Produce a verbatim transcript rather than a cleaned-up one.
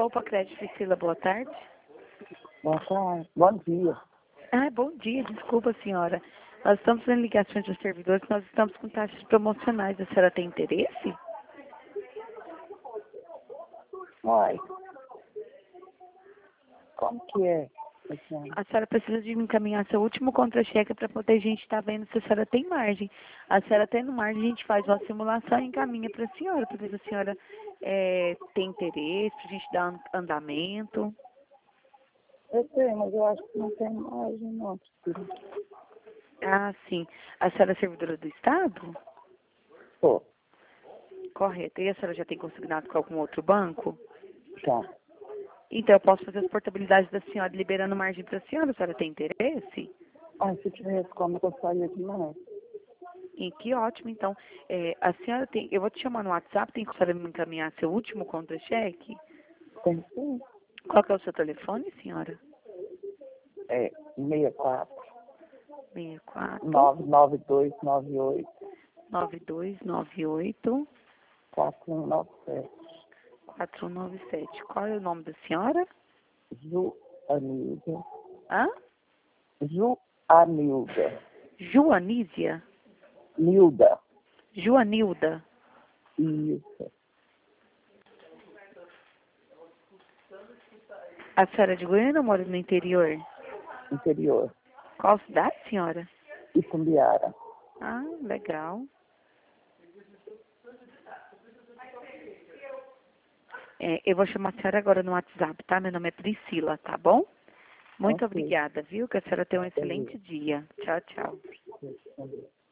Poupa Crédito, Priscila, boa tarde. Boa tarde. Bom dia. Ah, bom dia, desculpa, senhora. Nós estamos em ligações dos servidores, nós estamos com taxas promocionais. A senhora tem interesse? Oi. Como que é? A senhora precisa de me encaminhar seu último contra-cheque para poder a gente estar vendo se a senhora tem margem. A senhora tendo margem, a gente faz uma simulação e encaminha para a senhora, para ver se a senhora é, tem interesse, para a gente dar um andamento. Eu sei, mas eu acho que não tem margem, não. Ah, sim. A senhora é servidora do Estado? Pô, Correto. E a senhora já tem consignado com algum outro banco? tá. Então, eu posso fazer as portabilidades da senhora, liberando margem para a senhora. A senhora tem interesse? Ah, se tivesse como eu gostaria demais. E que ótimo, então. É, a senhora tem... Eu vou te chamar no WhatsApp, tem que a senhora me encaminhar seu último contra-cheque? Tem sim. Qual que é o seu telefone, senhora? É seis quatro, seis quatro, nove nove dois nove oito, nove dois nove oito, quatro um nove sete. quatro um nove sete. Qual é o nome da senhora? Ju Anilda. Hã? Ju Anilda. Joanísia? Nilda. Joanilda. Isso. A senhora é de Goiânia ou mora no interior? Interior. Qual cidade, senhora? Itumbiara. Ah, legal. É, eu vou chamar a senhora agora no WhatsApp, tá? Meu nome é Priscila, tá bom? Muito Ok. obrigada, viu? Que a senhora tenha um Beleza. excelente dia. Tchau, tchau. Beleza.